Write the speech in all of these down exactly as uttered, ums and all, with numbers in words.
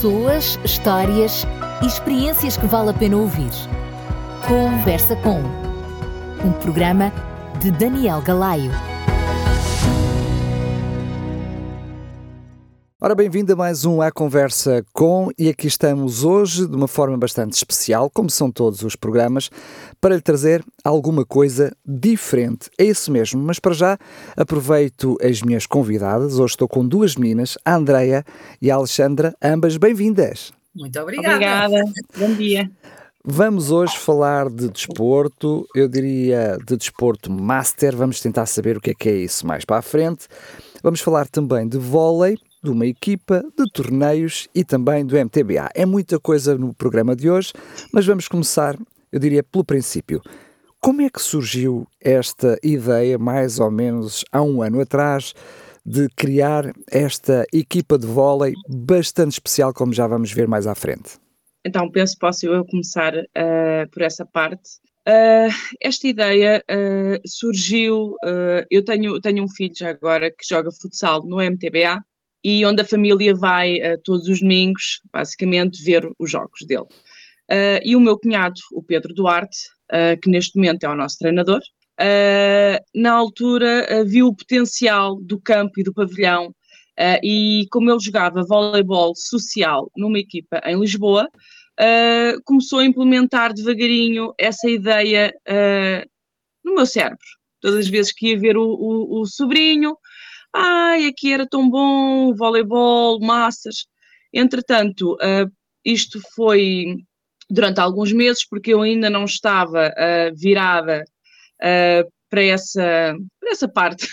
Pessoas, histórias e experiências que vale a pena ouvir. Conversa com um programa de Daniel Galaio. Ora, bem-vindo a mais um A Conversa Com, e aqui estamos hoje de uma forma bastante especial, como são todos os programas, para lhe trazer alguma coisa diferente. É isso mesmo, mas para já aproveito as minhas convidadas. Hoje estou com duas meninas, a Andreia e a Alexandra, ambas bem-vindas. Muito obrigada. Obrigada, bom dia. Vamos hoje falar de desporto, eu diria de desporto master, vamos tentar saber o que é que é isso mais para a frente. Vamos falar também de vôlei, de uma equipa, de torneios e também do M T B A. É muita coisa no programa de hoje, mas vamos começar, eu diria, pelo princípio. Como é que surgiu esta ideia, mais ou menos há um ano atrás, de criar esta equipa de vôlei bastante especial, como já vamos ver mais à frente? Então, penso que posso eu começar uh, por essa parte. Uh, esta ideia uh, surgiu, uh, eu tenho, tenho um filho já agora que joga futsal no M T B A, e onde a família vai uh, todos os domingos, basicamente, ver os jogos dele. Uh, e o meu cunhado, o Pedro Duarte, uh, que neste momento é o nosso treinador, uh, na altura uh, viu o potencial do campo e do pavilhão, uh, e como ele jogava voleibol social numa equipa em Lisboa, uh, começou a implementar devagarinho essa ideia uh, no meu cérebro. Todas as vezes que ia ver o, o, o sobrinho, ai, aqui era tão bom, voleibol, massas. Entretanto, uh, isto foi durante alguns meses, porque eu ainda não estava uh, virada uh, para, essa, para essa parte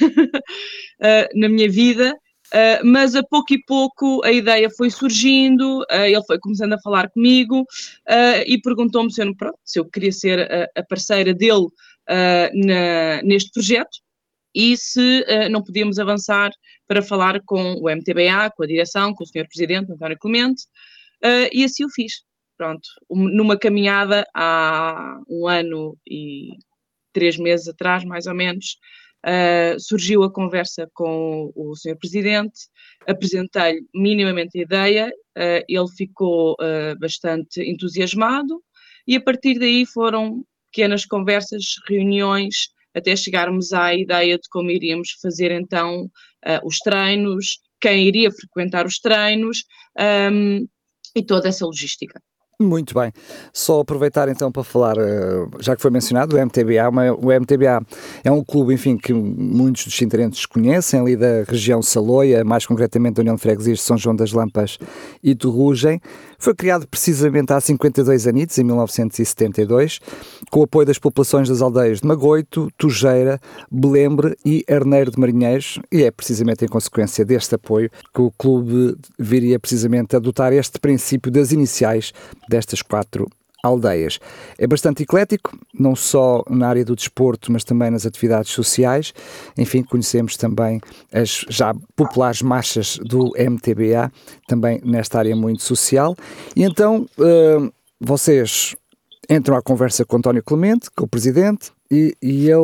uh, na minha vida, uh, mas a pouco e pouco a ideia foi surgindo, uh, ele foi começando a falar comigo uh, e perguntou-me se eu, pronto, se eu queria ser a, a parceira dele uh, na, neste projeto. E se uh, não podíamos avançar para falar com o M T B A, com a direção, com o senhor Presidente, António Clemente, uh, e assim o fiz. Pronto, um, numa caminhada há um ano e três meses atrás, mais ou menos, uh, surgiu a conversa com o senhor Presidente, apresentei-lhe minimamente a ideia, uh, ele ficou uh, bastante entusiasmado, e a partir daí foram pequenas conversas, reuniões, até chegarmos à ideia de como iríamos fazer então uh, os treinos, quem iria frequentar os treinos um, e toda essa logística. Muito bem. Só aproveitar então para falar, já que foi mencionado, o M T B A. O M T B A é um clube, enfim, que muitos dos sintarenses conhecem, ali da região Saloia, mais concretamente da União de Freguesias de São João das Lampas e Torrugem. Foi criado precisamente há cinquenta e dois anitos, em mil novecentos e setenta e dois, com o apoio das populações das aldeias de Magoito, Tujeira, Belembre e Arneiro de Marinheiros, e é precisamente em consequência deste apoio que o clube viria precisamente a adotar este princípio das iniciais destas quatro aldeias. É bastante eclético, não só na área do desporto, mas também nas atividades sociais. Enfim, conhecemos também as já populares marchas do M T B A, também nesta área muito social. E então, uh, vocês entram à conversa com António Clemente, com o Presidente, e, e ele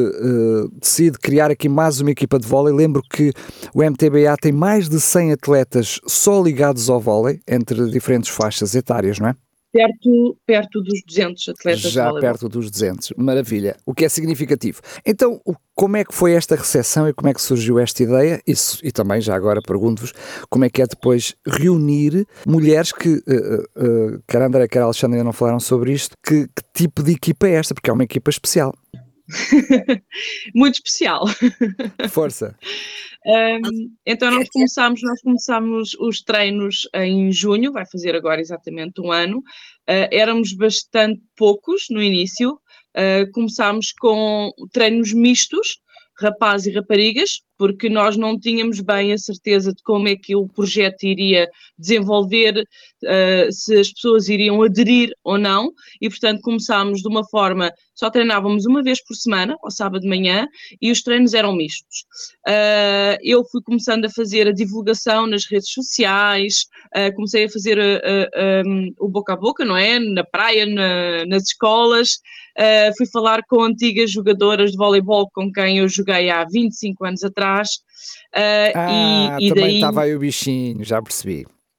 uh, decide criar aqui mais uma equipa de vôlei. Lembro que o M T B A tem mais de cem atletas só ligados ao vôlei, entre diferentes faixas etárias, não é? Perto, perto dos duzentos atletas de Já voleibol. perto dos duzentos, maravilha, o que é significativo. Então, como é que foi esta recepção e como é que surgiu esta ideia? Isso, e também, já agora, pergunto-vos, como é que é depois reunir mulheres que, uh, uh, quer André, quer Alexandre, ainda não falaram sobre isto, que, que tipo de equipa é esta? Porque é uma equipa especial. Muito especial. Força. Um, então nós começámos, nós começámos os treinos em junho, vai fazer agora exatamente um ano. Uh, éramos bastante poucos no início, uh, começámos com treinos mistos, rapazes e raparigas, porque nós não tínhamos bem a certeza de como é que o projeto iria desenvolver, uh, se as pessoas iriam aderir ou não, e portanto começámos de uma forma, só treinávamos uma vez por semana, ao sábado de manhã, e os treinos eram mistos. Uh, eu fui começando a fazer a divulgação nas redes sociais, uh, comecei a fazer uh, uh, um, o boca a boca, não é? Na praia, na, nas escolas, uh, fui falar com antigas jogadoras de voleibol com quem eu joguei há vinte e cinco anos atrás. Uh, ah, e, e também daí... estava aí o bichinho, já percebi.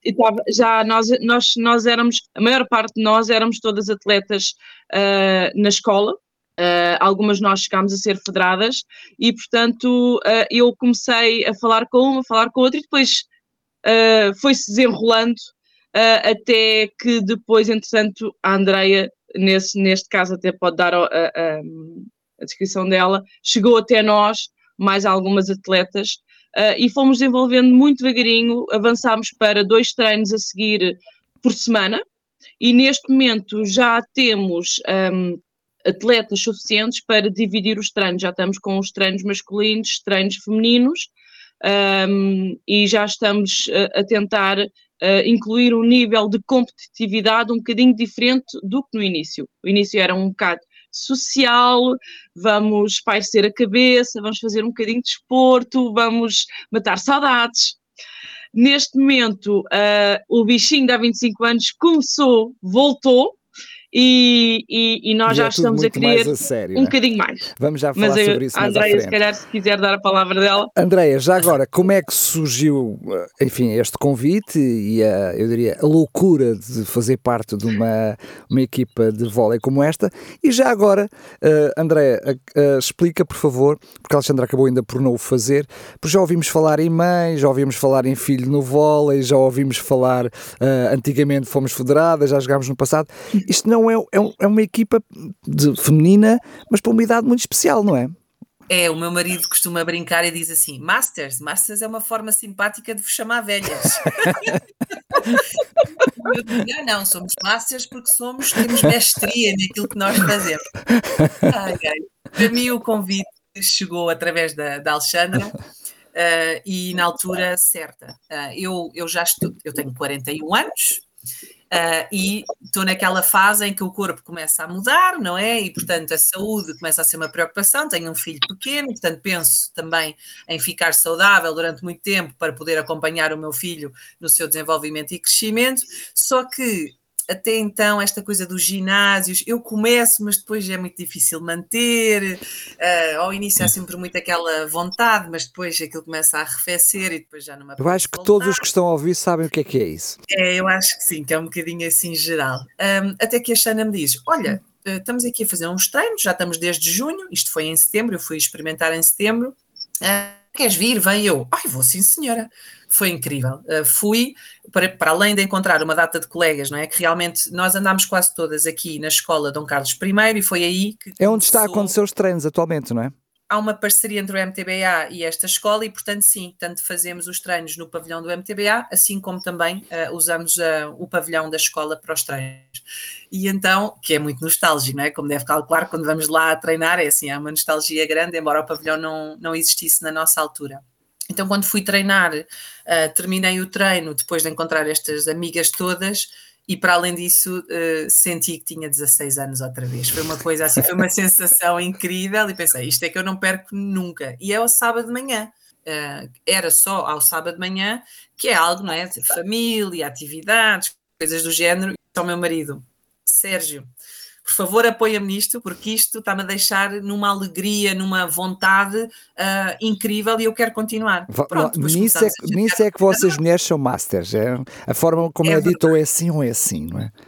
e tava, já nós, nós, nós éramos, a maior parte de nós éramos todas atletas uh, na escola. Uh, algumas nós chegámos a ser federadas e, portanto, uh, eu comecei a falar com uma, a falar com outra e depois uh, foi-se desenrolando uh, até que depois, entretanto, a Andreia, nesse, neste caso até pode dar a, a, a descrição dela, chegou até nós, mais algumas atletas, uh, e fomos desenvolvendo muito devagarinho, avançámos para dois treinos a seguir por semana e neste momento já temos... Um, atletas suficientes para dividir os treinos. Já estamos com os treinos masculinos, treinos femininos, um, e já estamos a, a tentar uh, incluir um nível de competitividade um bocadinho diferente do que no início. O início era um bocado social, vamos espairecer a cabeça, vamos fazer um bocadinho de desporto, vamos matar saudades. Neste momento, uh, o bichinho de há vinte e cinco anos começou, voltou, E, e, e nós e já é estamos a querer a sério, um né? bocadinho mais. Vamos já falar Mas sobre isso a mais à Andreia, frente. se calhar, se quiser dar a palavra dela. Andreia, já agora, como é que surgiu, enfim, este convite e a, eu diria, a loucura de fazer parte de uma, uma equipa de vôlei como esta? E já agora, uh, Andreia, uh, uh, explica, por favor, porque a Alexandra acabou ainda por não o fazer, porque já ouvimos falar em mãe, já ouvimos falar em filho no vôlei, já ouvimos falar, uh, antigamente fomos federadas, já jogámos no passado. Isto não é, é, um, é uma equipa de, feminina, mas para uma idade muito especial, não é? É, o meu marido costuma brincar e diz assim, Masters, Masters é uma forma simpática de vos chamar velhas. Eu digo, não, não, somos Masters porque somos, temos mestria naquilo que nós fazemos. Ai, ai. Para mim o convite chegou através da, da Alexandra uh, e na altura certa. Uh, eu, eu já estou, eu tenho quarenta e um anos, Uh, e estou naquela fase em que o corpo começa a mudar, não é? E, portanto, a saúde começa a ser uma preocupação. Tenho um filho pequeno, portanto, penso também em ficar saudável durante muito tempo para poder acompanhar o meu filho no seu desenvolvimento e crescimento. Só que, até então, esta coisa dos ginásios, eu começo, mas depois é muito difícil manter. Uh, ao início há sempre muito aquela vontade, mas depois aquilo começa a arrefecer e depois já não me apetece. Eu acho que voltar. todos os que estão a ouvir sabem o que é que é isso. É, eu acho que sim, que é um bocadinho assim geral. Um, até que a Xana me diz, olha, uh, estamos aqui a fazer uns treinos, já estamos desde junho, isto foi em setembro, eu fui experimentar em setembro. Uh, queres vir? Vem eu. Ai, vou sim, senhora. Foi incrível. Uh, fui, para, para além de encontrar uma data de colegas, não é? Que realmente nós andámos quase todas aqui na escola Dom Carlos I e foi aí que É onde está a começou... acontecer os treinos atualmente, não é? Há uma parceria entre o M T B A e esta escola e, portanto, sim, tanto fazemos os treinos no pavilhão do M T B A, assim como também uh, usamos uh, o pavilhão da escola para os treinos. E então, que é muito nostálgico, não é? Como deve calcular, quando vamos lá a treinar, é assim, há uma nostalgia grande, embora o pavilhão não, não existisse na nossa altura. Então, quando fui treinar, uh, terminei o treino, depois de encontrar estas amigas todas, e para além disso, uh, senti que tinha dezasseis anos outra vez. Foi uma coisa assim, foi uma sensação incrível e pensei, isto é que eu não perco nunca. E é ao sábado de manhã. Uh, era só ao sábado de manhã, que é algo, não é? De família, atividades, coisas do género. Então, meu marido, Sérgio, por favor, apoia-me nisto, porque isto está-me a deixar numa alegria, numa vontade uh, incrível e eu quero continuar. Pronto, nisso, é, nisso é que vocês mulheres são masters. É? A forma como é, é dito ou é assim ou é assim, não é?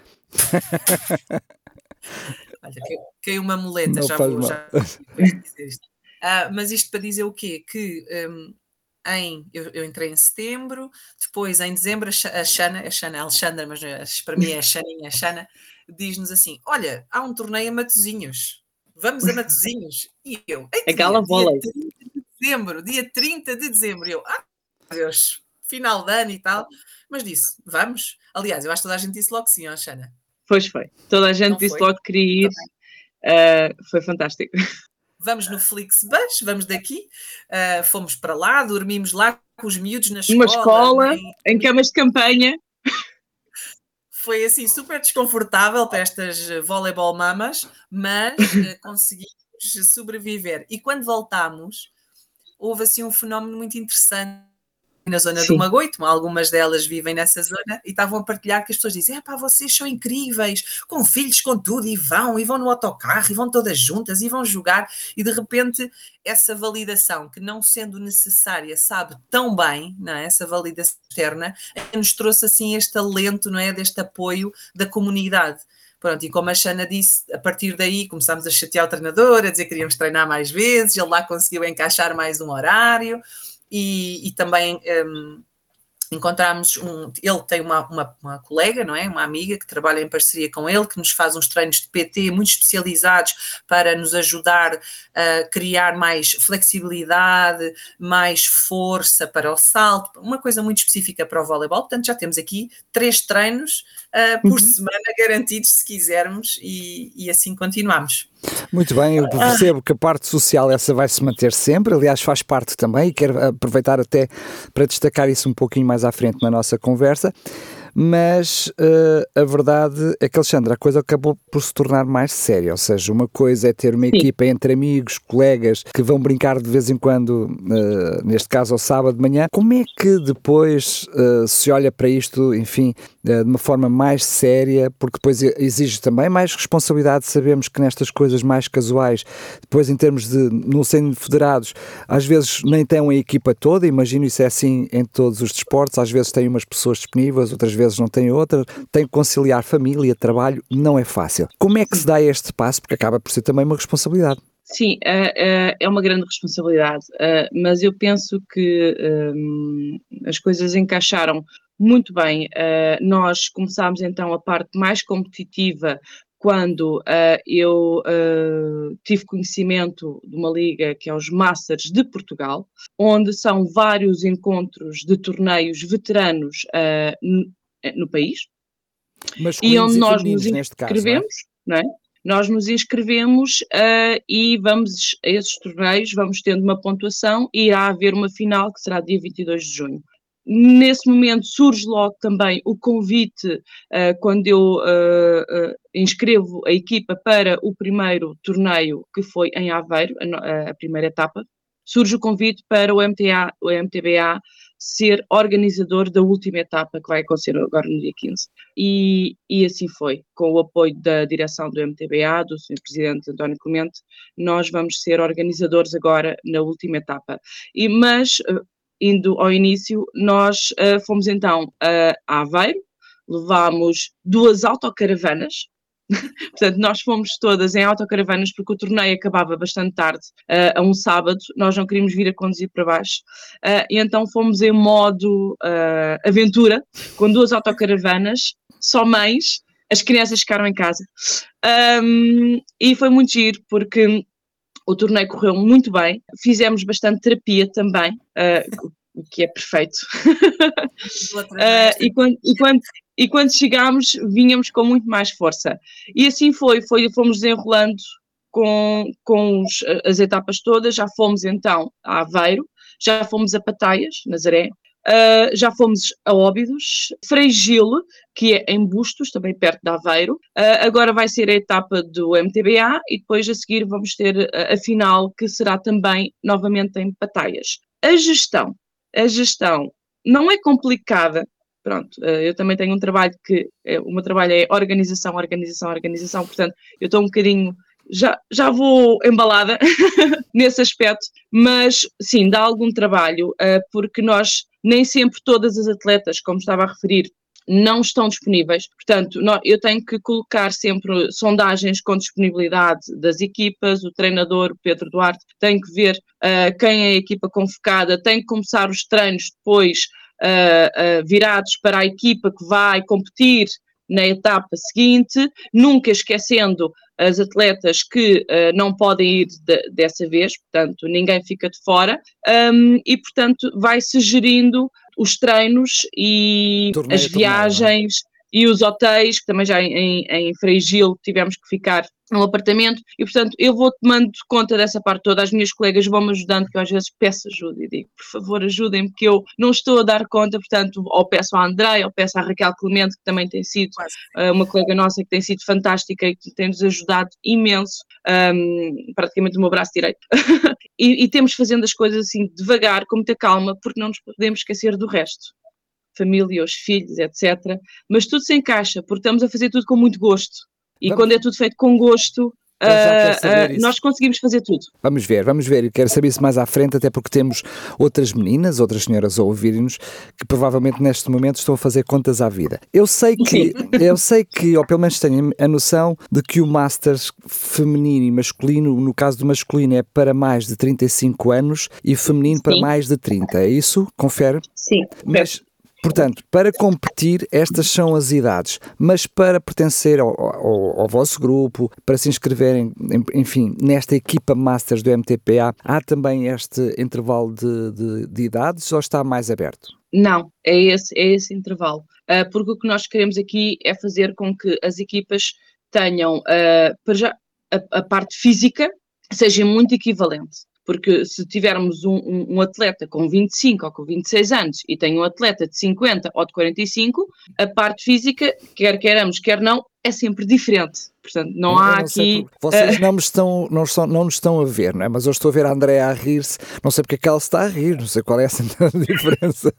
Olha, caiu uma muleta, não já faz vou mal. já dizer isto. Uh, mas isto para dizer o quê? Que um, em, eu, eu entrei em setembro, depois em dezembro a Xana, a Xana, a Alexandra, mas para mim é a Xaninha, a Xana, diz-nos assim, olha, há um torneio a Matosinhos, vamos a Matosinhos. E eu, a Gala Vôlei. dia trinta de dezembro, dia trinta de dezembro, eu, ah, Deus, final de ano e tal, mas disse, vamos. Aliás, eu acho que toda a gente disse logo sim, ó, Xana. Pois foi, toda a gente Não disse foi? logo que queria ir, uh, foi fantástico. Vamos no Flixbus, vamos daqui, uh, fomos para lá, dormimos lá com os miúdos na escola. Uma escola, em, em camas de campanha. Foi assim super desconfortável para estas voleibol mamas, mas uh, conseguimos sobreviver. E quando voltámos, houve assim um fenómeno muito interessante na zona Sim. do Magoito, algumas delas vivem nessa zona, e estavam a partilhar que as pessoas dizem, é pá, vocês são incríveis, com filhos, com tudo, e vão, e vão no autocarro, e vão todas juntas, e vão jogar, e de repente essa validação, que não sendo necessária, sabe tão bem, não é? Essa validação externa, nos trouxe assim este alento, não é? Deste apoio da comunidade. Pronto, e como a Xana disse, a partir daí começámos a chatear o treinador, a dizer que queríamos treinar mais vezes, ele lá conseguiu encaixar mais um horário, e, e também um, encontramos, um, ele tem uma, uma, uma colega, não é? Uma amiga que trabalha em parceria com ele, que nos faz uns treinos de P T muito especializados para nos ajudar a criar mais flexibilidade, mais força para o salto, uma coisa muito específica para o voleibol. Portanto, já temos aqui três treinos uh, por uhum. semana garantidos, se quisermos, e, e assim continuamos. Muito bem, eu percebo que a parte social essa vai se manter sempre, aliás faz parte também, e quero aproveitar até para destacar isso um pouquinho mais à frente na nossa conversa, mas uh, a verdade é que, Alexandra, a coisa acabou por se tornar mais séria, ou seja, uma coisa é ter uma Sim. equipa entre amigos, colegas, que vão brincar de vez em quando, uh, neste caso ao sábado de manhã. Como é que depois uh, se olha para isto, enfim, uh, de uma forma mais séria, porque depois exige também mais responsabilidade, sabemos que nestas coisas mais casuais, depois em termos de, não sendo federados, às vezes nem têm uma equipa toda, imagino isso é assim em todos os desportos, às vezes têm umas pessoas disponíveis, outras vezes não tem outra, tem que conciliar família, trabalho, não é fácil. Como é que se dá este passo? Porque acaba por ser também uma responsabilidade. Sim, uh, uh, é uma grande responsabilidade, uh, mas eu penso que um, as coisas encaixaram muito bem. Uh, nós começámos então a parte mais competitiva quando uh, eu uh, tive conhecimento de uma liga que é os Masters de Portugal, onde são vários encontros de torneios veteranos uh, no, no país, e onde nós nos inscrevemos, não é? Não é? Nós nos inscrevemos uh, e vamos a esses torneios, vamos tendo uma pontuação e irá haver uma final que será dia vinte e dois de junho. Nesse momento surge logo também o convite, uh, quando eu uh, uh, inscrevo a equipa para o primeiro torneio, que foi em Aveiro, a, a primeira etapa, surge o convite para o M T A, o M T B A ser organizador da última etapa, que vai acontecer agora no dia quinze. E, e assim foi, com o apoio da direção do M T B A, do senhor Presidente António Clemente, nós vamos ser organizadores agora na última etapa. E, mas, indo ao início, nós uh, fomos então uh, a Aveiro, levámos duas autocaravanas. Portanto, nós fomos todas em autocaravanas porque o torneio acabava bastante tarde, uh, a um sábado, nós não queríamos vir a conduzir para baixo, uh, e então fomos em modo uh, aventura, com duas autocaravanas, só mães, as crianças ficaram em casa. Um, e foi muito giro porque o torneio correu muito bem, fizemos bastante terapia também, uh, o que é perfeito. uh, e, quando, e, quando, e quando chegámos, vinhamos com muito mais força. E assim foi, foi fomos desenrolando com, com os, as etapas todas, já fomos então a Aveiro, já fomos a Pataias, Nazaré, uh, já fomos a Óbidos, Frei Gil, que é em Bustos, também perto de Aveiro. Uh, agora vai ser a etapa do M T B A e depois a seguir vamos ter a, a final, que será também novamente em Pataias. A gestão, a gestão não é complicada. Pronto, uh, eu também tenho um trabalho que, é, o meu trabalho é organização, organização, organização, portanto eu estou um bocadinho, já, já vou embalada nesse aspecto, mas sim, dá algum trabalho, uh, porque nós, nem sempre todas as atletas, como estava a referir, não estão disponíveis, portanto, nós, eu tenho que colocar sempre sondagens com disponibilidade das equipas, o treinador, Pedro Duarte, tem que ver uh, quem é a equipa convocada, tem que começar os treinos depois uh, uh, virados para a equipa que vai competir na etapa seguinte, nunca esquecendo as atletas que uh, não podem ir de, dessa vez, portanto, ninguém fica de fora, um, e, portanto, vai-se gerindo os treinos e torneio, as viagens, e os hotéis, que também já em, em Frei Gil tivemos que ficar num apartamento, e portanto eu vou tomando conta dessa parte toda, as minhas colegas vão-me ajudando, que eu às vezes peço ajuda e digo, por favor ajudem-me, que eu não estou a dar conta, portanto ou peço à Andréia, ou peço à Raquel Clemente, que também tem sido uh, uma colega nossa que tem sido fantástica e que tem-nos ajudado imenso, um, praticamente o meu braço direito, e, e temos fazendo as coisas assim devagar, com muita calma, porque não nos podemos esquecer do resto. Família, os filhos, etcétera. Mas tudo se encaixa, porque estamos a fazer tudo com muito gosto. E Vamos. quando é tudo feito com gosto, Eu já quero uh, saber uh, isso. nós conseguimos fazer tudo. Vamos ver, vamos ver. Eu quero saber isso mais à frente, até porque temos outras meninas, outras senhoras a ouvirem-nos, que provavelmente neste momento estão a fazer contas à vida. Eu sei que, eu sei que, ou pelo menos tenho a noção de que o Masters feminino e masculino, no caso do masculino, é para mais de trinta e cinco anos e feminino Sim. para mais de trinta. É isso? Confere? Sim. Mas... Portanto, para competir, estas são as idades, mas para pertencer ao, ao, ao vosso grupo, para se inscreverem, enfim, nesta equipa Masters do M T P A, há também este intervalo de, de, de idades ou está mais aberto? Não, é esse, é esse intervalo, uh, porque o que nós queremos aqui é fazer com que as equipas tenham, uh, para já, a, a parte física seja muito equivalente. Porque se tivermos um, um, um atleta com vinte e cinco ou com vinte e seis anos e tem um atleta de cinquenta ou de quarenta e cinco, a parte física, quer queiramos, quer não, é sempre diferente. Portanto, não há não aqui... Vocês uh... não, me estão, não, estão, não nos estão a ver, não é? Mas eu estou a ver a Andréia a rir-se, não sei porque é que ela está a rir, não sei qual é essa diferença.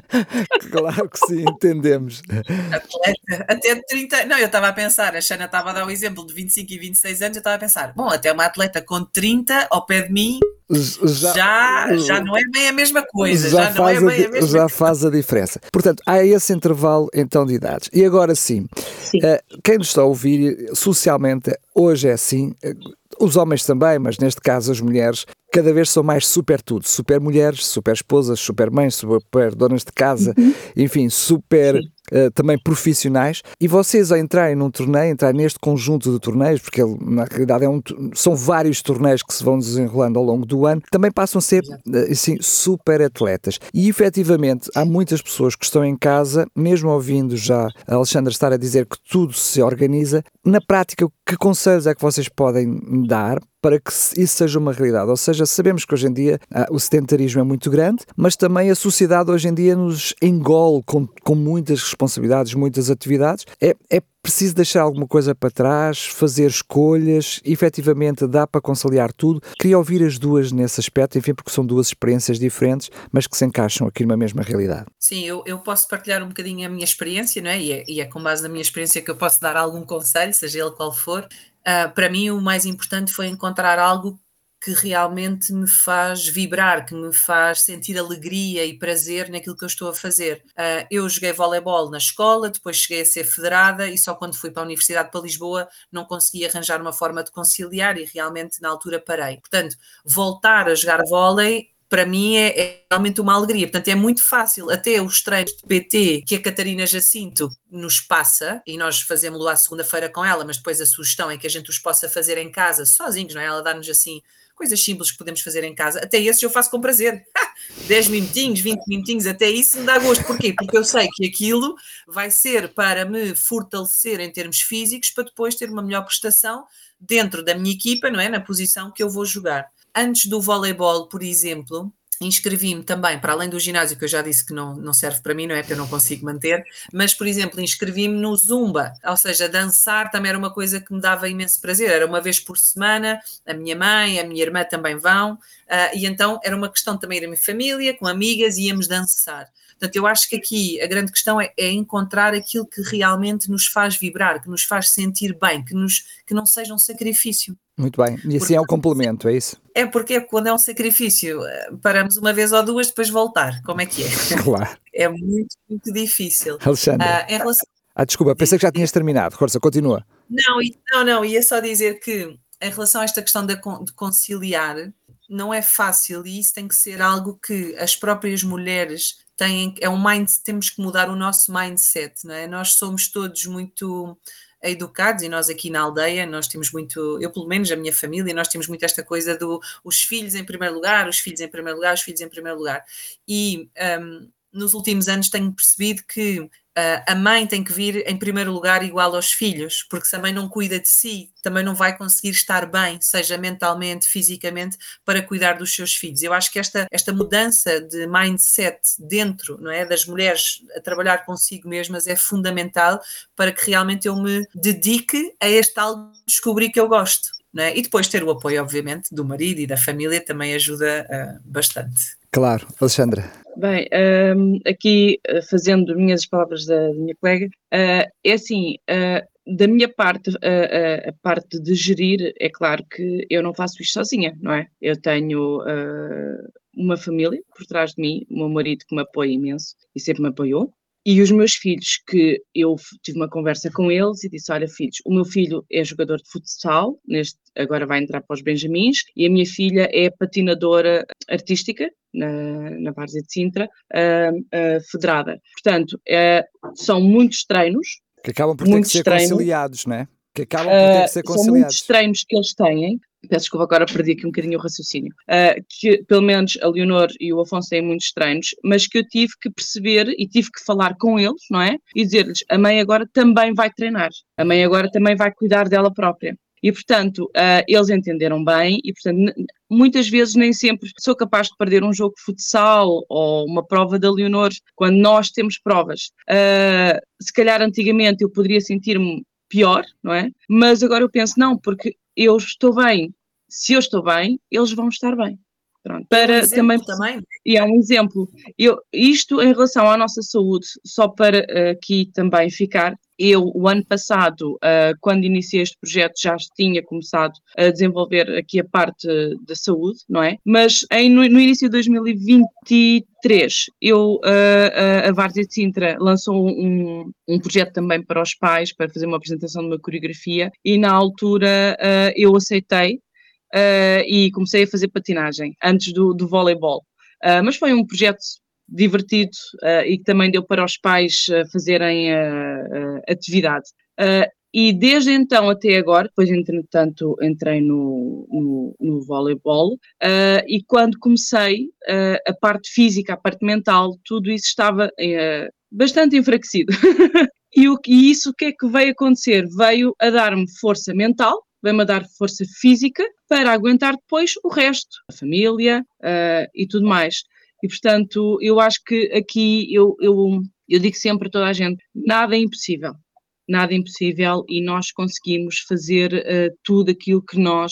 Claro que sim, entendemos. Atleta, até de trinta... Não, eu estava a pensar, a Xana estava a dar o exemplo de vinte e cinco e vinte e seis anos, eu estava a pensar, bom, até uma atleta com trinta ao pé de mim, Já, já, já não é bem a mesma coisa, já, já não é bem a mesma já faz a diferença. Portanto, há esse intervalo então de idades. E agora sim, sim. Uh, quem nos está a ouvir socialmente, hoje é assim, uh, os homens também, mas neste caso as mulheres, cada vez são mais super tudo, super mulheres, super esposas, super mães, super donas de casa, uhum. enfim, super... Uh, também profissionais, e vocês a entrarem num torneio, entrarem neste conjunto de torneios, porque ele, na realidade é um, são vários torneios que se vão desenrolando ao longo do ano, também passam a ser assim, super atletas, e efetivamente há muitas pessoas que estão em casa, mesmo ouvindo já a Alexandra estar a dizer que tudo se organiza, na prática que conselhos é que vocês podem dar para que isso seja uma realidade? Ou seja, sabemos que hoje em dia ah, o sedentarismo é muito grande, mas também a sociedade hoje em dia nos engole com, com muitas responsabilidades, muitas atividades. É, é preciso deixar alguma coisa para trás, fazer escolhas, efetivamente dá para conciliar tudo. Queria ouvir as duas nesse aspecto, enfim, porque são duas experiências diferentes, mas que se encaixam aqui numa mesma realidade. Sim, eu, eu posso partilhar um bocadinho a minha experiência, não é? E, é? e é com base na minha experiência que eu posso dar algum conselho, seja ele qual for. Uh, para mim o mais importante foi encontrar algo que realmente me faz vibrar, que me faz sentir alegria e prazer naquilo que eu estou a fazer. Uh, eu joguei voleibol na escola, depois cheguei a ser federada e só quando fui para a Universidade para Lisboa não consegui arranjar uma forma de conciliar e realmente na altura parei. Portanto, voltar a jogar vôlei para mim é, é realmente uma alegria, portanto é muito fácil, até os treinos de P T que a Catarina Jacinto nos passa, e nós fazemos-lo à segunda-feira com ela, mas depois a sugestão é que a gente os possa fazer em casa, sozinhos, não é? Ela dá-nos assim coisas simples que podemos fazer em casa, até esses eu faço com prazer, dez minutinhos, vinte minutinhos, até isso me dá gosto, porquê? Porque eu sei que aquilo vai ser para me fortalecer em termos físicos, para depois ter uma melhor prestação dentro da minha equipa, não é? Na posição que eu vou jogar. Antes do voleibol, por exemplo, inscrevi-me também, para além do ginásio, que eu já disse que não, não serve para mim, não é? Que eu não consigo manter, mas, por exemplo, inscrevi-me no Zumba, ou seja, dançar também era uma coisa que me dava imenso prazer, era uma vez por semana, a minha mãe, a minha irmã também vão, uh, e então era uma questão também da minha família, com amigas, íamos dançar. Portanto, eu acho que aqui a grande questão é, é encontrar aquilo que realmente nos faz vibrar, que nos faz sentir bem, que, nos, que não seja um sacrifício. Muito bem, e assim porque, é um complemento, é isso? É porque quando é um sacrifício, paramos uma vez ou duas, depois voltar, como é que é? Claro. É muito, muito difícil. Alexandra, uh, em relação... ah, desculpa, pensei que já tinhas terminado, força, continua. Não, não, não, ia só dizer que em relação a esta questão de, de conciliar, não é fácil e isso tem que ser algo que as próprias mulheres têm, é um mind, temos que mudar o nosso mindset, não é? Nós somos todos muito educados e nós aqui na aldeia, nós temos muito, eu pelo menos a minha família, nós temos muito esta coisa do os filhos em primeiro lugar, os filhos em primeiro lugar, os filhos em primeiro lugar e um, nos últimos anos tenho percebido que Uh, a mãe tem que vir em primeiro lugar igual aos filhos, porque se a mãe não cuida de si, também não vai conseguir estar bem, seja mentalmente, fisicamente, para cuidar dos seus filhos. Eu acho que esta, esta mudança de mindset dentro, não é, das mulheres a trabalhar consigo mesmas é fundamental para que realmente eu me dedique a este algo que descobri que eu gosto. Não é? E depois ter o apoio, obviamente, do marido e da família também ajuda uh, bastante. Claro. Alexandra? Bem, um, aqui fazendo minhas palavras da, da minha colega, uh, é assim, uh, da minha parte, uh, uh, a parte de gerir, é claro que eu não faço isto sozinha, não é? Eu tenho uh, uma família por trás de mim, o meu marido que me apoia imenso e sempre me apoiou. E os meus filhos, que eu tive uma conversa com eles e disse, olha filhos, o meu filho é jogador de futsal, neste, agora vai entrar para os Benjamins, e a minha filha é patinadora artística, na, na Várzea de Sintra, uh, uh, federada. Portanto, uh, são muitos treinos. Que acabam por ter que ser treinos, conciliados, não é? Que acabam por ter que ser uh, conciliados. São muitos treinos que eles têm. Peço desculpa, agora perdi aqui um bocadinho o raciocínio, uh, que pelo menos a Leonor e o Afonso têm muitos treinos, mas que eu tive que perceber e tive que falar com eles, não é? E dizer-lhes, a mãe agora também vai treinar, a mãe agora também vai cuidar dela própria. E, portanto, uh, eles entenderam bem e, portanto, muitas vezes nem sempre sou capaz de perder um jogo de futsal ou uma prova da Leonor quando nós temos provas. Uh, se calhar antigamente eu poderia sentir-me pior, não é? Mas agora eu penso, não, porque eu estou bem. Se eu estou bem, eles vão estar bem. Pronto. Para é um também, também. E é um exemplo. Eu, isto em relação à nossa saúde, só para uh, aqui também ficar, eu, o ano passado, uh, quando iniciei este projeto, já tinha começado a desenvolver aqui a parte da saúde, não é? Mas em, no, no início de dois mil e vinte e três, eu, uh, a Várzea de Sintra lançou um, um projeto também para os pais, para fazer uma apresentação de uma coreografia, e na altura uh, eu aceitei uh, e comecei a fazer patinagem, antes do, do voleibol. Uh, mas foi um projeto divertido uh, e que também deu para os pais uh, fazerem uh, uh, atividade. Uh, e desde então até agora, depois entretanto entrei no, no, no voleibol uh, e quando comecei uh, a parte física, a parte mental, tudo isso estava uh, bastante enfraquecido. e, o, e isso o que é que veio acontecer? Veio a dar-me força mental, veio-me a dar força física para aguentar depois o resto, a família uh, e tudo mais. E, portanto, eu acho que aqui, eu, eu, eu digo sempre a toda a gente, nada é impossível, nada é impossível e nós conseguimos fazer uh, tudo aquilo que nós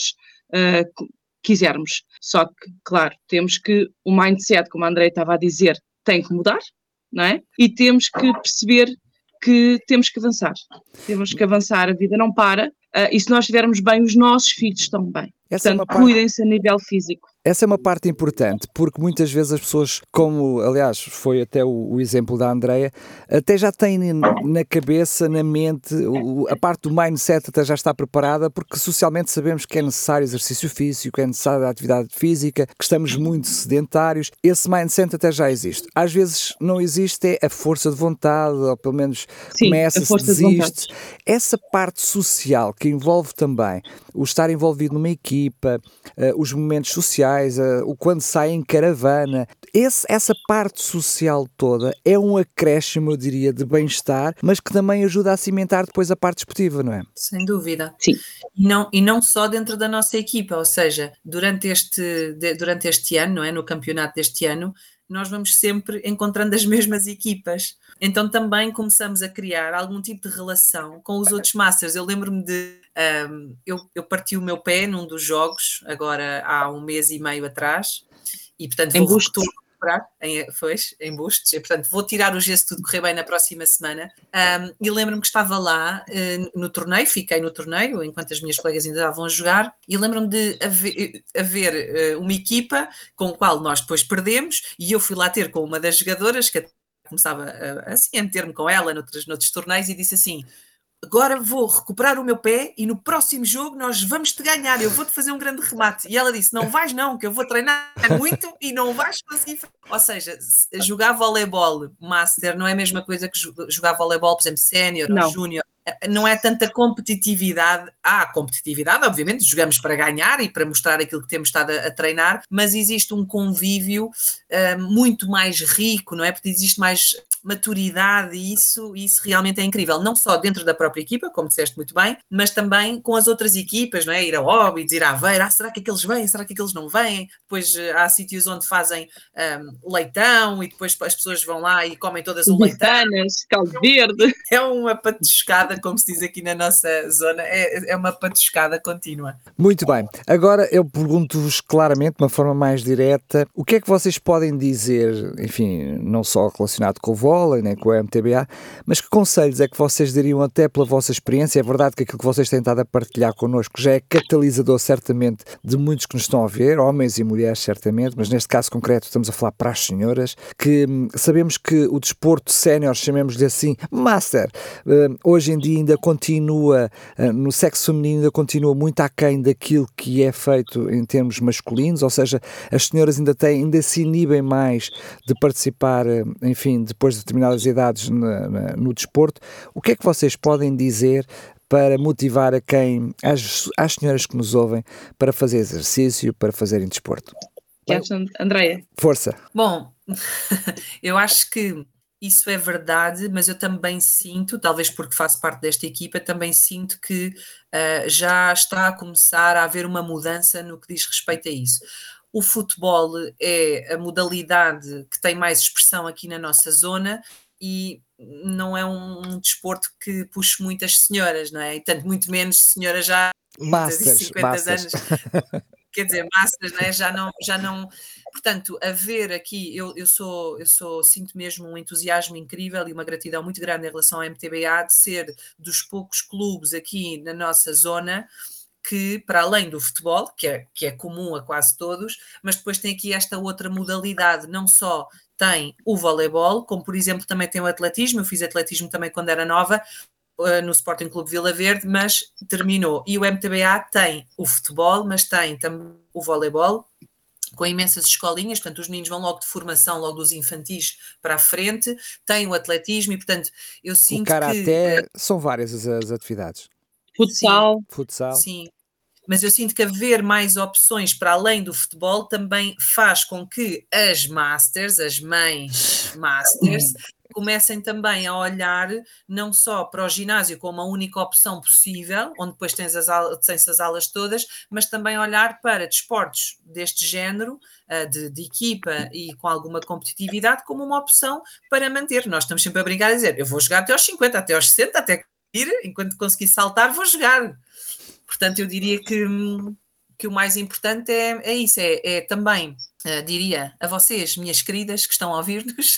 uh, quisermos. Só que, claro, temos que, o mindset, como a Andreia estava a dizer, tem que mudar, não é? E temos que perceber que temos que avançar. Temos que avançar, a vida não para, uh, e se nós estivermos bem, os nossos filhos estão bem. Essa Portanto, é parte... cuidem-se a nível físico. Essa é uma parte importante, porque muitas vezes as pessoas, como aliás foi até o, o exemplo da Andreia, até já têm na cabeça, na mente, o, a parte do mindset até já está preparada, porque socialmente sabemos que é necessário exercício físico, é necessária atividade física, que estamos muito sedentários. Esse mindset até já existe. Às vezes não existe é a força de vontade, ou pelo menos Sim, começa-se, desiste. De Essa parte social que envolve também o estar envolvido numa equipa, uh, os momentos sociais, Uh, o quando sai em caravana, esse, essa parte social toda é um acréscimo, eu diria, de bem-estar, mas que também ajuda a cimentar depois a parte desportiva, não é? Sem dúvida. Sim. E não, e não só dentro da nossa equipa, ou seja, durante este, de, durante este ano, não é? No campeonato deste ano, nós vamos sempre encontrando as mesmas equipas. Então também começamos a criar algum tipo de relação com os outros masters. Eu lembro-me de... Um, eu, eu parti o meu pé num dos jogos, agora há um mês e meio atrás, e portanto vou recuperar, em, foi, em bustos, e portanto vou tirar o gesso tudo correr bem na próxima semana. Um, e lembro-me que estava lá uh, no torneio, fiquei no torneio, enquanto as minhas colegas ainda estavam a jogar, e lembro-me de haver, haver uh, uma equipa com a qual nós depois perdemos, e eu fui lá ter com uma das jogadoras, que começava a, assim a meter-me com ela noutros, noutros torneios, e disse assim: agora vou recuperar o meu pé e no próximo jogo nós vamos te ganhar, eu vou-te fazer um grande remate. E ela disse, não vais não, que eu vou treinar muito e não vais conseguir. Ou seja, jogar voleibol master não é a mesma coisa que jogar voleibol, por exemplo, sénior ou júnior. Não é tanta competitividade. Há competitividade, obviamente, jogamos para ganhar e para mostrar aquilo que temos estado a, a treinar, mas existe um convívio uh, muito mais rico, não é? Porque existe mais maturidade e isso, isso realmente é incrível, não só dentro da própria equipa, como disseste muito bem, mas também com as outras equipas, não é? Ir a Óbidos, ir a Aveiro, ah, será que aqueles vêm, será que aqueles não vêm? Depois há sítios onde fazem um, leitão e depois as pessoas vão lá e comem todas o leitão. Caldo verde. É uma patuscada, como se diz aqui na nossa zona, é, é uma patuscada contínua. Muito bem, agora eu pergunto-vos claramente, de uma forma mais direta, o que é que vocês podem dizer, enfim, não só relacionado com o vôlei, nem com o M T B A, mas que conselhos é que vocês dariam até pela vossa experiência? É verdade que aquilo que vocês têm estado a partilhar connosco já é catalisador certamente de muitos que nos estão a ver, homens e mulheres certamente, mas neste caso concreto estamos a falar para as senhoras, que hum, sabemos que o desporto sénior, chamemos-lhe assim, master, hum, hoje em dia ainda continua, hum, no sexo feminino ainda continua muito aquém daquilo que é feito em termos masculinos, ou seja, as senhoras ainda têm, ainda se inibem mais de participar, enfim, depois de determinadas idades na, na, no desporto. O que é que vocês podem dizer para motivar a quem, às, às senhoras que nos ouvem, para fazer exercício, para fazerem desporto? Andreia. Força. Bom, eu acho que isso é verdade, mas eu também sinto, talvez porque faço parte desta equipa, também sinto que uh, já está a começar a haver uma mudança no que diz respeito a isso. O futebol é a modalidade que tem mais expressão aqui na nossa zona e não é um, um desporto que puxe muitas senhoras, não é? E tanto muito menos senhoras já Masters, de cinquenta masters. anos. Quer dizer, masters, não é? Já não... Já não Portanto, haver aqui, eu, eu, sou, eu sou, sinto mesmo um entusiasmo incrível e uma gratidão muito grande em relação ao M T B A de ser dos poucos clubes aqui na nossa zona que, para além do futebol, que é, que é comum a quase todos, mas depois tem aqui esta outra modalidade, não só tem o voleibol, como por exemplo também tem o atletismo, eu fiz atletismo também quando era nova, no Sporting Clube Vila Verde, mas terminou. E o M T B A tem o futebol, mas tem também o voleibol, com imensas escolinhas, portanto os meninos vão logo de formação, logo dos infantis para a frente, tem o atletismo e portanto eu sinto o karaté, que... são várias as, as atividades. Futsal. Sim, Futsal. Sim, mas eu sinto que haver mais opções para além do futebol também faz com que as masters, as mães masters, comecem também a olhar não só para o ginásio como a única opção possível, onde depois tens as, aulas, tens as aulas todas, mas também olhar para desportos deste género, de, de equipa e com alguma competitividade, como uma opção para manter. Nós estamos sempre a brincar a dizer, eu vou jogar até aos cinquenta, até aos sessenta, até ir, enquanto conseguir saltar, vou jogar. Portanto, eu diria que, que o mais importante é, é isso, é, é também... Uh, diria a vocês, minhas queridas que estão a ouvir-nos,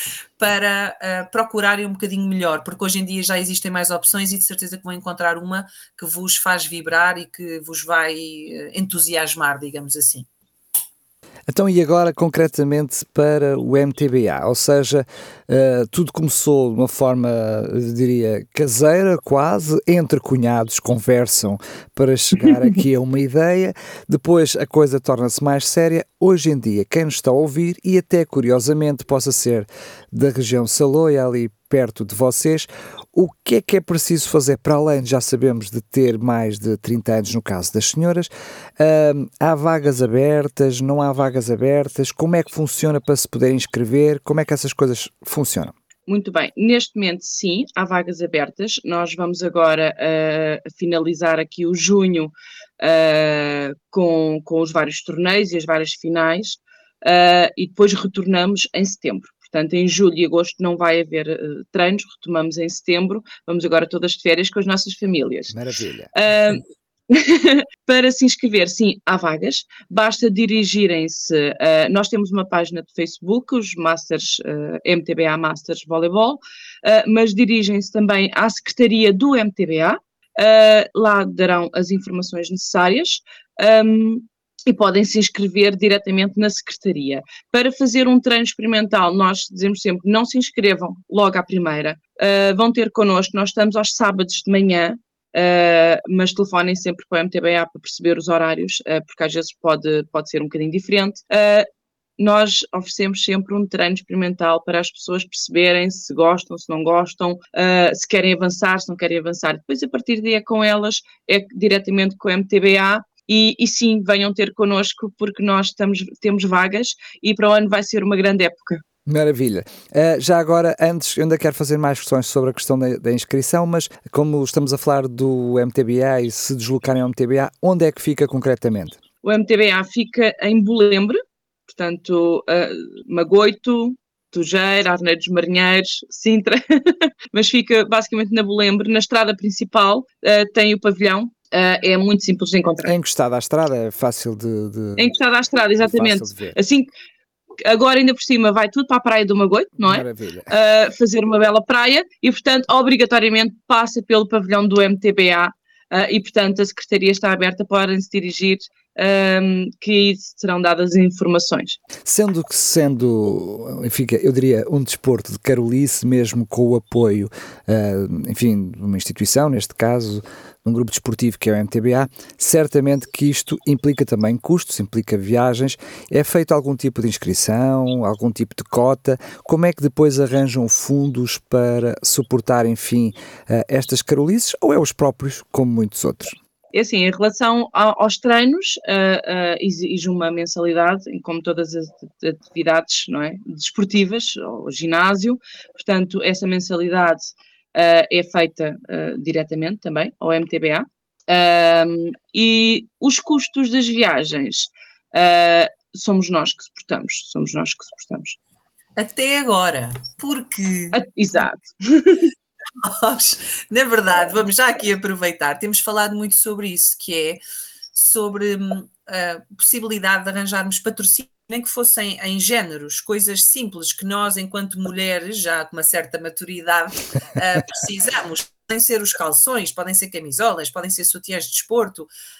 para uh, procurarem um bocadinho melhor, porque hoje em dia já existem mais opções e de certeza que vão encontrar uma que vos faz vibrar e que vos vai uh, entusiasmar, digamos assim. Então, e agora concretamente para o M T B A, ou seja, uh, tudo começou de uma forma, eu diria, caseira quase, entre cunhados conversam para chegar aqui a uma ideia, depois a coisa torna-se mais séria. Hoje em dia, quem nos está a ouvir, e até curiosamente possa ser da região Saloia, ali perto de vocês, o que é que é preciso fazer para além, já sabemos, de ter mais de trinta anos no caso das senhoras? Uh, há vagas abertas, não há vagas abertas? Como é que funciona para se poder inscrever? Como é que essas coisas funcionam? Muito bem, neste momento sim, há vagas abertas. Nós vamos agora uh, finalizar aqui o junho uh, com, com os vários torneios e as várias finais uh, e depois retornamos em setembro. Portanto, em julho e agosto não vai haver uh, treinos, retomamos em setembro, vamos agora todas de férias com as nossas famílias. Maravilha. Uh, para se inscrever, sim, há vagas, basta dirigirem-se, uh, nós temos uma página de Facebook, os Masters, uh, M T B A Masters Voleibol, uh, mas dirigem-se também à Secretaria do M T B A, uh, lá darão as informações necessárias, um, e podem se inscrever diretamente na Secretaria. Para fazer um treino experimental, nós dizemos sempre, não se inscrevam logo à primeira, uh, vão ter connosco, nós estamos aos sábados de manhã, Uh, mas telefonem sempre para o M T B A para perceber os horários, uh, porque às vezes pode, pode ser um bocadinho diferente. Uh, nós oferecemos sempre um treino experimental para as pessoas perceberem se gostam, se não gostam, uh, se querem avançar, se não querem avançar. Depois, a partir daí, é com elas, é diretamente com o M T B A. E, e sim, venham ter connosco, porque nós estamos, temos vagas e para o ano vai ser uma grande época. Maravilha. Uh, já agora, antes, eu ainda quero fazer mais questões sobre a questão da, da inscrição, mas como estamos a falar do M T B A e se deslocarem ao M T B A, onde é que fica concretamente? O M T B A fica em Bolembre, portanto, uh, Magoito, Tujeira, Arneiro dos Marinheiros, Sintra, mas fica basicamente na Bolembre, na estrada principal, uh, tem o pavilhão. Uh, é muito simples de encontrar. É encostado à estrada, é fácil de... de... É encostado à estrada, exatamente. Assim, agora ainda por cima vai tudo para a praia do Magoito, não é? Maravilha. Uh, fazer uma bela praia e, portanto, obrigatoriamente passa pelo pavilhão do M T B A uh, e, portanto, a Secretaria está aberta para se dirigir, um, que serão dadas informações. Sendo que sendo, enfim, eu diria, um desporto de carolice, mesmo com o apoio, uh, enfim, de uma instituição, neste caso, um grupo desportivo que é o M T B A, certamente que isto implica também custos, implica viagens. É feito algum tipo de inscrição, algum tipo de cota? Como é que depois arranjam fundos para suportar, enfim, estas carolices, ou é os próprios, como muitos outros? É assim, em relação aos treinos, uh, uh, exige uma mensalidade, como todas as atividades, não é, desportivas, ou ginásio, portanto, essa mensalidade Uh, é feita uh, diretamente também ao M T B A, uh, e os custos das viagens uh, somos nós que suportamos, somos nós que suportamos. Até agora, porque... Uh, exato. Nós, na verdade, vamos já aqui aproveitar, temos falado muito sobre isso, que é sobre a possibilidade de arranjarmos patrocínio, nem que fossem em géneros, coisas simples que nós, enquanto mulheres, já com uma certa maturidade, uh, precisamos. Podem ser os calções, podem ser camisolas, podem ser sutiãs de desporto,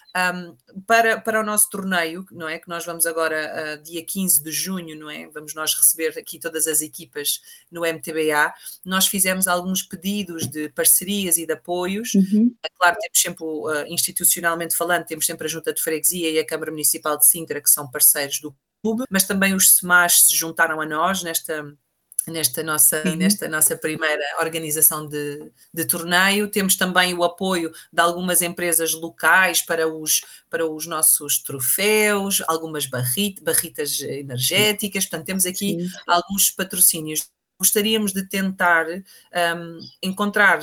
um, para, para o nosso torneio, não é? Que nós vamos agora, uh, dia quinze de junho, não é? Vamos nós receber aqui todas as equipas no M T B A. Nós fizemos alguns pedidos de parcerias e de apoios. Uhum. É claro, temos sempre, uh, institucionalmente falando, temos sempre a Junta de Freguesia e a Câmara Municipal de Sintra, que são parceiros do clube, mas também os S E M A S se juntaram a nós nesta... Nesta nossa, uhum. nesta nossa primeira organização de, de torneio. Temos também o apoio de algumas empresas locais para os, para os nossos troféus, algumas barrit, barritas energéticas, portanto temos aqui Sim. alguns patrocínios. Gostaríamos de tentar um, encontrar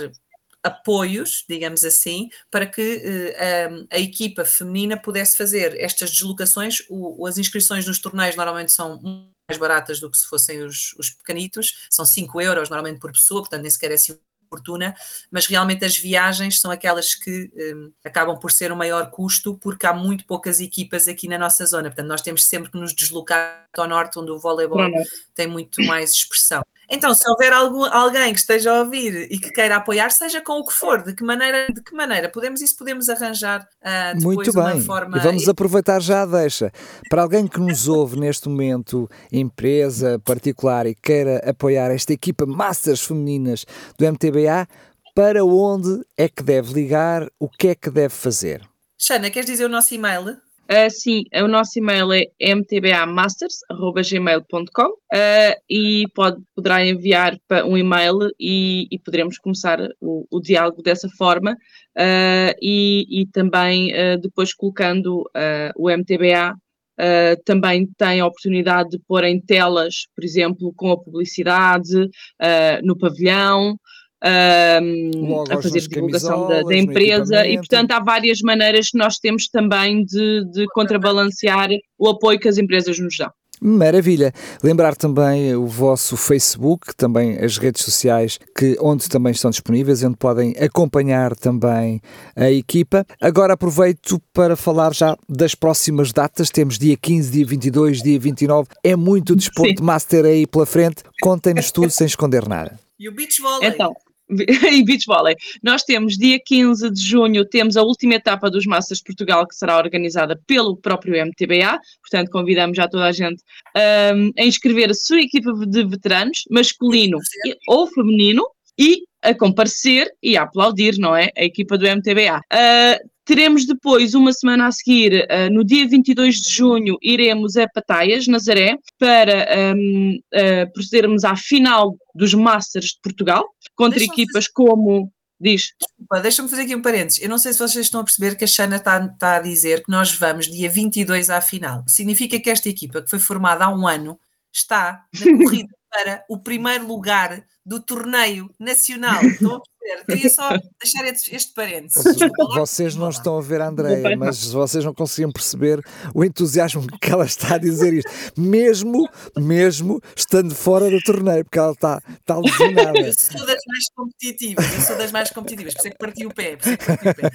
apoios, digamos assim, para que uh, a, a equipa feminina pudesse fazer estas deslocações. O, as inscrições nos torneios normalmente são mais baratas do que se fossem os, os pequenitos, são cinco euros normalmente por pessoa, portanto nem sequer é assim fortuna, mas realmente as viagens são aquelas que um, acabam por ser o maior custo, porque há muito poucas equipas aqui na nossa zona, portanto nós temos sempre que nos deslocar ao norte, onde o voleibol uhum. tem muito mais expressão. Então, se houver algum, alguém que esteja a ouvir e que queira apoiar, seja com o que for, de que maneira, de que maneira podemos isso podemos arranjar uh, depois muito bem. Uma forma... E vamos aproveitar já a deixa. Para alguém que nos ouve neste momento, empresa particular, e queira apoiar esta equipa Masters femininas do M T B A, para onde é que deve ligar? O que é que deve fazer? Xana, queres dizer o nosso e-mail? Uh, sim, o nosso e-mail é m t b a masters arroba gmail ponto com uh, e pode, poderá enviar um e-mail e, e poderemos começar o, o diálogo dessa forma uh, e, e também uh, depois colocando uh, o M T B A uh, também tem a oportunidade de pôr em telas, por exemplo, com a publicidade uh, no pavilhão. Um, a fazer divulgação da, da empresa e, portanto, há várias maneiras que nós temos também de, de contrabalancear o apoio que as empresas nos dão. Maravilha. Lembrar também o vosso Facebook, também as redes sociais, que, onde também estão disponíveis, onde podem acompanhar também a equipa. Agora aproveito para falar já das próximas datas. Temos dia quinze, dia vinte e dois, dia vinte e nove. É muito desporto Sim. master aí pela frente. Contem-nos tudo sem esconder nada. E o beach volley? Então, e beach volley. Nós temos dia quinze de junho, temos a última etapa dos Masters de Portugal, que será organizada pelo próprio M T B A, portanto convidamos já toda a gente um, a inscrever a sua equipa de veteranos, masculino e, ou feminino, e a comparecer e a aplaudir, não é? A equipa do M T B A. Uh, teremos depois, uma semana a seguir, uh, no dia vinte e dois de junho, iremos a Pataias, Nazaré, para um, uh, procedermos à final dos Masters de Portugal, contra Deixa equipas fazer... como... Diz. Desculpa, deixa-me fazer aqui um parênteses. Eu não sei se vocês estão a perceber que a Xana está, está a dizer que nós vamos dia vinte e dois à final. Significa que esta equipa, que foi formada há um ano, está na corrida para o primeiro lugar do torneio nacional. Estão a perceber? Queria só deixar este, este parênteses. Vocês não estão a ver a Andreia, mas vocês não conseguiam perceber o entusiasmo que ela está a dizer isto, mesmo, mesmo estando fora do torneio, porque ela está, está lesionada. Eu sou das mais competitivas, eu sou das mais competitivas, por isso é que parti o pé. Por isso é que parti o pé.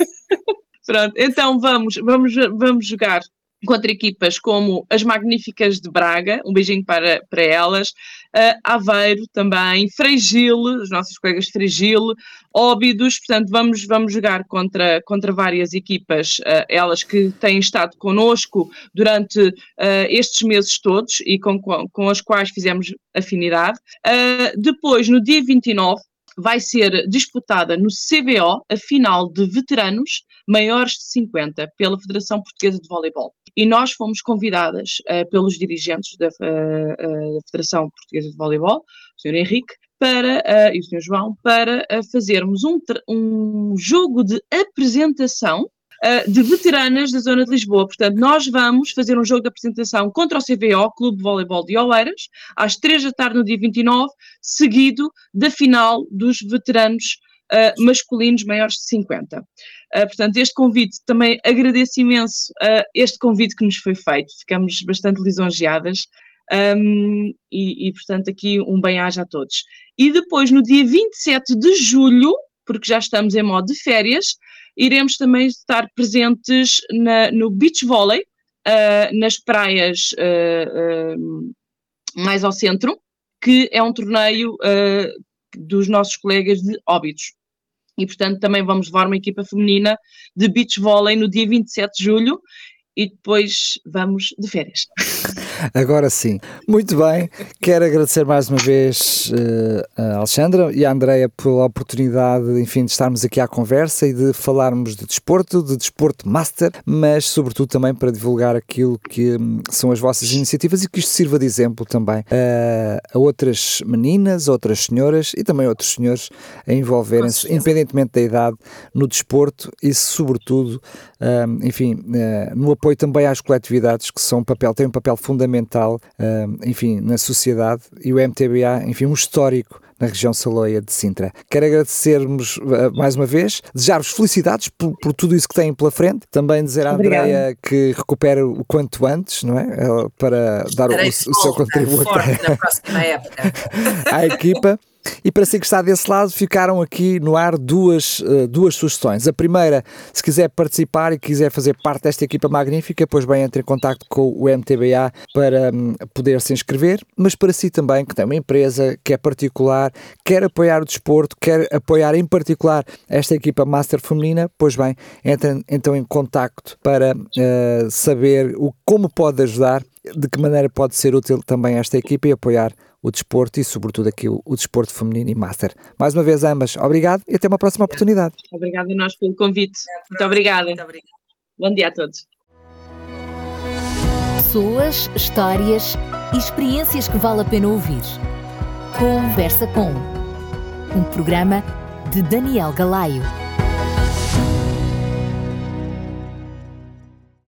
Pronto, então vamos, vamos, vamos jogar contra equipas como as Magníficas de Braga, um beijinho para, para elas, uh, Aveiro também, Freigil, os nossos colegas de Freigil, Óbidos, portanto vamos, vamos jogar contra, contra várias equipas, uh, elas que têm estado connosco durante uh, estes meses todos e com, com, com as quais fizemos afinidade. Uh, depois, no dia vinte e nove, vai ser disputada no C B O a final de veteranos maiores de cinquenta pela Federação Portuguesa de Voleibol. E nós fomos convidadas uh, pelos dirigentes da, uh, uh, da Federação Portuguesa de Voleibol, o senhor Henrique, para, uh, e o senhor João, para uh, fazermos um, um jogo de apresentação uh, de veteranas da zona de Lisboa. Portanto, nós vamos fazer um jogo de apresentação contra o C V O, Clube de Voleibol de Oeiras, às três da tarde no dia vinte e nove, seguido da final dos veteranos Uh, masculinos maiores de cinquenta. Uh, portanto, este convite, também agradeço imenso uh, este convite que nos foi feito, ficamos bastante lisonjeadas um, e, e, portanto, aqui um bem-aja a todos. E depois, no dia vinte e sete de julho, porque já estamos em modo de férias, iremos também estar presentes na, no beach volley, uh, nas praias uh, uh, mais ao centro, que é um torneio uh, dos nossos colegas de Óbidos. E, portanto, também vamos levar uma equipa feminina de beach volley no dia vinte e sete de julho e depois vamos de férias. Agora sim. Muito bem. Quero agradecer mais uma vez uh, a Alexandra e a Andreia pela oportunidade, enfim, de estarmos aqui à conversa e de falarmos de desporto, de desporto master, mas sobretudo também para divulgar aquilo que um, são as vossas iniciativas e que isto sirva de exemplo também uh, a outras meninas, outras senhoras e também outros senhores a envolverem-se, independentemente da idade, no desporto e sobretudo, um, enfim, uh, no apoio também às coletividades que são um papel, têm um papel fundamental, uh, enfim, na sociedade, e o M T B A, enfim, um histórico na região Saloia de Sintra. Quero agradecer-vos uh, mais uma vez, desejar-vos felicidades por, por tudo isso que têm pela frente, também dizer à Andreia que recupere o quanto antes, não é? Uh, para dar o, o, o seu contributo na próxima época à equipa. E para si que está desse lado, ficaram aqui no ar duas, uh, duas sugestões. A primeira, se quiser participar e quiser fazer parte desta equipa magnífica, pois bem, entre em contacto com o M T B A para um, poder se inscrever, mas para si também, que tem uma empresa, que é particular, quer apoiar o desporto, quer apoiar em particular esta equipa Master feminina, pois bem, entre então em contacto para uh, saber o, como pode ajudar, de que maneira pode ser útil também esta equipa e apoiar o desporto e sobretudo aqui o, o desporto feminino e master. Mais uma vez ambas, obrigado e até uma próxima oportunidade. Obrigada a nós pelo convite. Muito obrigada. Muito obrigada. Bom dia a todos. Pessoas, histórias e experiências que vale a pena ouvir. Conversa com um programa de Daniel Galaio.